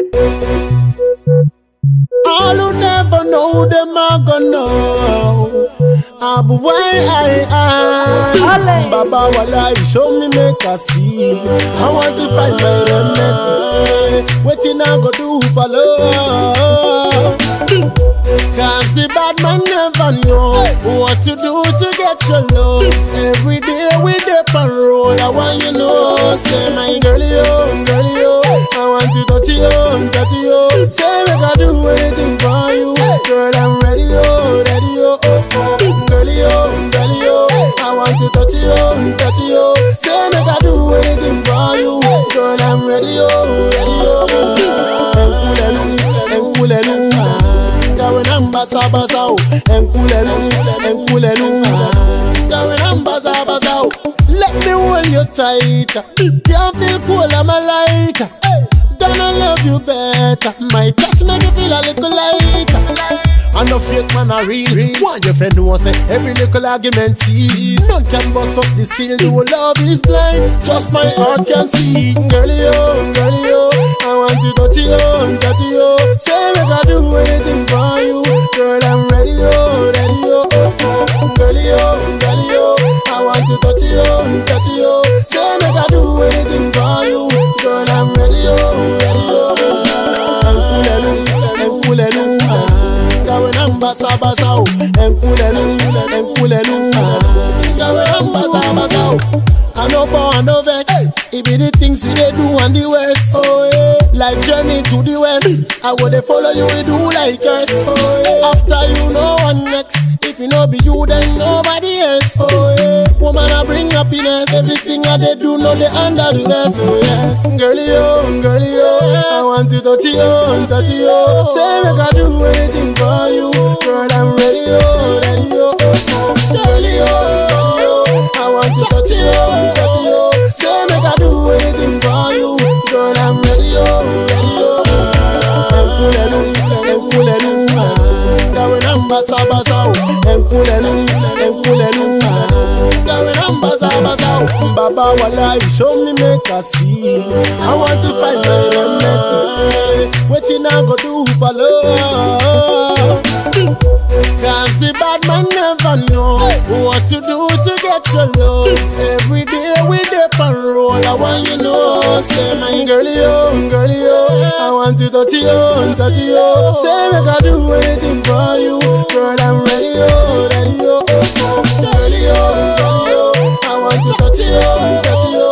All who never know them are gonna know. But why I Baba Wala, you show me make I see. I want to find my remedy. Waiting I go do for love. Cause the bad man never know what to do to get your love. Every day we dip and roll. I want you know, say my girlie, oh, girlie, oh. I want to touch you, touch you. Say make I do anything for you. Girl, I'm ready, oh, ready, oh, oh, oh. Girlie, oh, girlie, oh. I want to touch you, touch you. Say make I do anything for you. Girl, I'm ready, oh, ready, oh. Basa basa, enkulelu, basa basa. Let me hold you tight. Can't feel cool, I'm a lighter. Gonna love you better. My touch make you feel a little lighter. I no fake man a real. One your friend who say every little argument sees. None can bust up the seal. No love is blind. Just my heart can see. Girlie oh, girlie oh. I want to touch you, touch you. Say make I do anything for you. Girl I'm ready oh, ready oh, oh, oh. Girlie oh, girlie oh. I want to touch you, touch you. Say make I do anything for you. Girl I'm ready oh, ready oh. Enkulelu. Basa basa, enkulelu, basa basa. I no born, no vex. It be the things you they do and the words. Oh yeah. Like journey to the west. I go they follow you, we do like us. Oh yeah. After you, no one next. If you know be you, then nobody else. Oh yeah. Woman, I bring happiness. Everything I they do, no they under the rest. Oh yes. Girlie oh, I want to touch you, touch you. Say make I do anything for you. Girl, I'm ready oh, ready oh, oh. Girlie oh, I want to touch you, touch you. Say make I do anything for you. Girl, I'm ready oh, ready oh. Enkulelu, gawe basa basa. Enkulelu, gawe basa basa. Baba Wala, you show me make I see. I want to find my remedy. Waiting I go do for love. Cause the bad man never know what to do to get your love. Every day we dip and roll. I want you know, say my girlie oh, I want to touch you, touch you. Say make I do anything for you. Girl I'm ready oh, ready oh, oh, oh. Girlie oh, I want to touch you, touch you.